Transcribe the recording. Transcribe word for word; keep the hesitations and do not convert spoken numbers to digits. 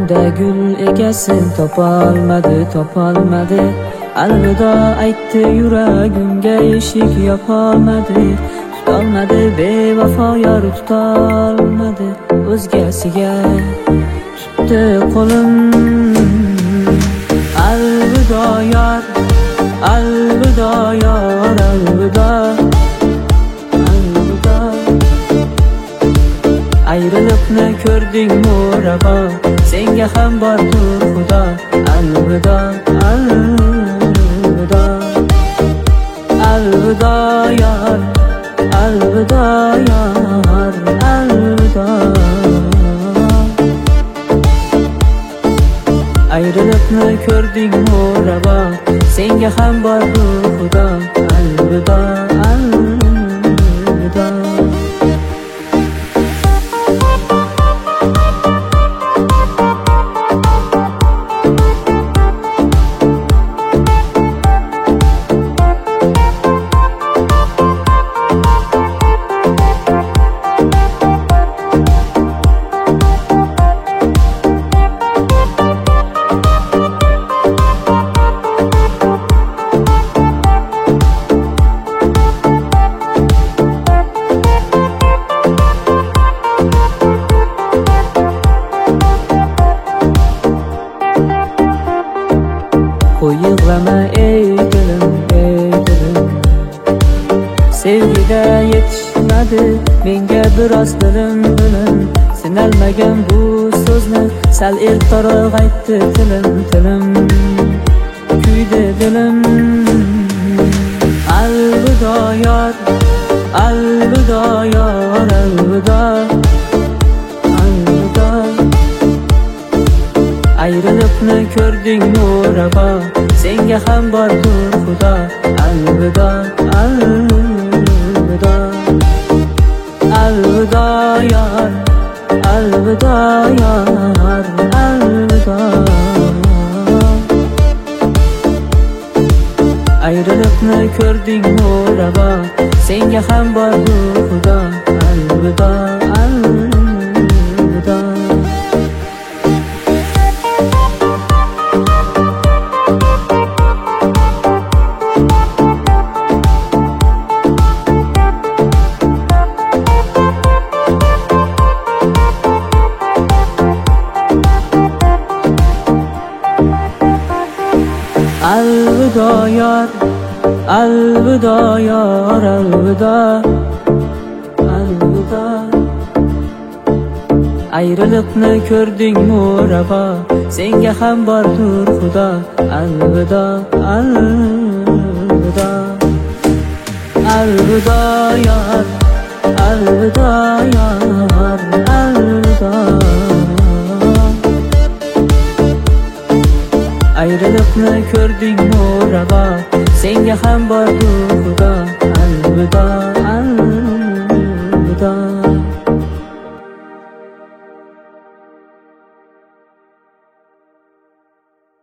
Ko'nglimda gul egasin topolmadi, topolmadi. Alvido aytdi yuragimga, eshik yopolmadi. Tutolmadi bevafo yor, tutolmadi o'zgasiga tutdi qo'lim. Alvido yor, alvido yor, alvido, alvido. Ayriliqni ko'rdingmi ravo, senga ham bordir xudo. Alvido, alvido, alvido yor, alvido yor, alvido. Ayriliqni ko'rdingmi ravo, senga ham bordir xudo. Alvido, alvido. Yig'lama ey dilim, ey dilim. Sevgida yetishmadi menga biroz bilim, bilim. Sinalmagan bu so'zni sal ertaroq aytdi tilim, tilim. Kuydi dilim. Alvido yor, alvido yor, alvido, alvido. Ayriliqni ko'rdingmi ravo, senga ham bordir xudo. Alvido, alvido, alvido yor, alvido yor, alvido. Ayriliqni ko'rdingmi ravo, senga ham bordir xudo. Alvido, alvido. Alvido yor, alvido yor, alvido, alvido. Ayriliqni ko'rdingmi ravo, senga ham bordir xudo. Alvido, alvido, alvido yor, alvido yor, alvido. Ayriliqni ko'rdingmi ravo, senga ham bordir xudo. Alvido.